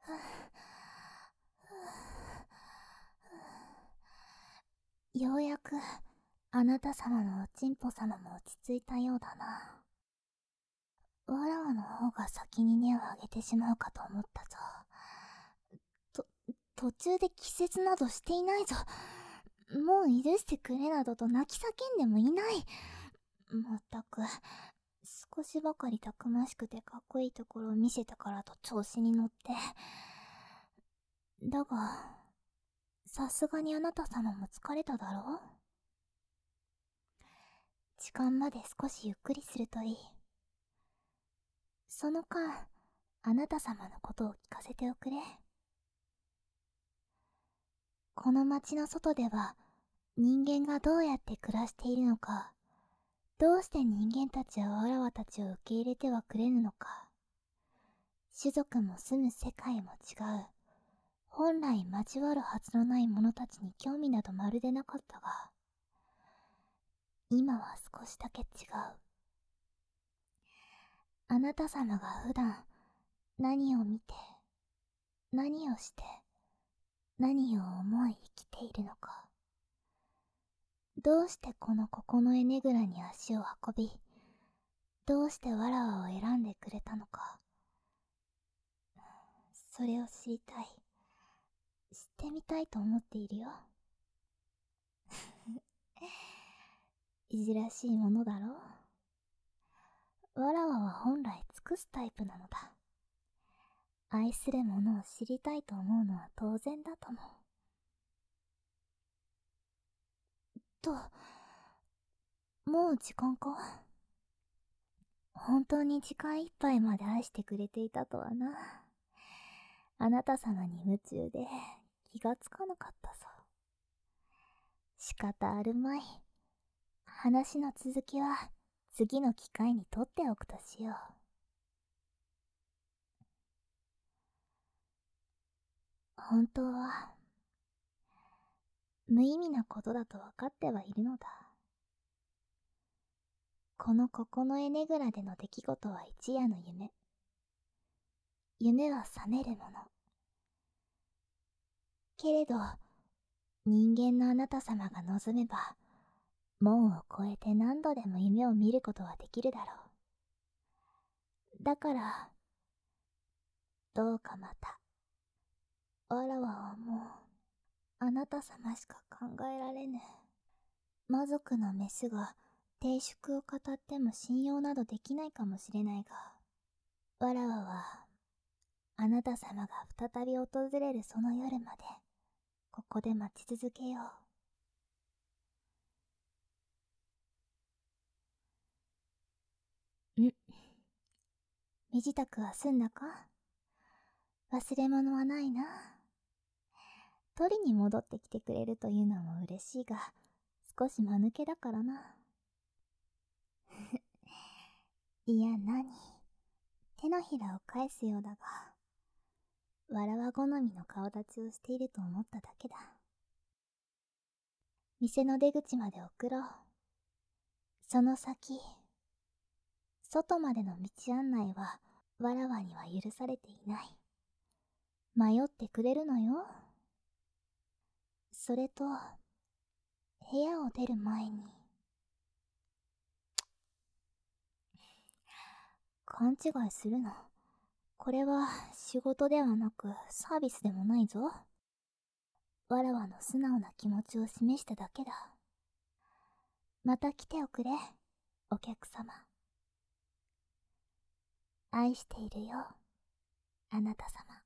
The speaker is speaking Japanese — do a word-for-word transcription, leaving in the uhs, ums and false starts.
ようやくあなた様のおちんぽ様も落ち着いたようだな。わらわの方が先に根を上げてしまうかと思ったぞ。と、途中で気絶などしていないぞ。もう許してくれなどと泣き叫んでもいない。まったく、少しばかりたくましくてかっこいいところを見せたからと調子に乗って。だが、さすがにあなた様も疲れただろう？時間まで少しゆっくりするといい。その間、あなた様のことを聞かせておくれ。この町の外では、人間がどうやって暮らしているのか、どうして人間たちはわらわたちを受け入れてはくれぬのか、種族も住む世界も違う、本来交わるはずのない者たちに興味などまるでなかったが、今は少しだけ違う。あなた様が普段何を見て、何をして、何を思い生きているのか。どうしてこの九重ねぐらに足を運び、どうしてわらわを選んでくれたのか。それを知りたい。知ってみたいと思っているよ。いじらしいものだろう。わらわは本来尽くすタイプなのだ。愛する者を知りたいと思うのは当然だとも。と、もう時間か？本当に時間いっぱいまで愛してくれていたとはな。あなた様に夢中で気がつかなかったぞ。仕方あるまい。話の続きは次の機会にとっておくとしよう。本当は無意味なことだと分かってはいるのだ。この九重ねぐらでの出来事は一夜の夢。夢は覚めるもの。けれど、人間のあなた様が望めば、門を越えて何度でも夢を見ることはできるだろう。だから、どうかまた。わらわはもう、あなた様しか考えられぬ。魔族のメスが定宿を語っても信用などできないかもしれないが、わらわは、あなた様が再び訪れるその夜まで、ここで待ち続けよう。ん。身支度は済んだか？忘れ物はないな。取りに戻ってきてくれるというのも嬉しいが、少し間抜けだからな。いや何、手のひらを返すようだが、わらわ好みの顔立ちをしていると思っただけだ。店の出口まで送ろう。その先、外までの道案内はわらわには許されていない。迷ってくれるのよ。それと、部屋を出る前に。勘違いするな。これは仕事ではなくサービスでもないぞ。わらわの素直な気持ちを示しただけだ。また来ておくれ、お客様。愛しているよ、あなた様。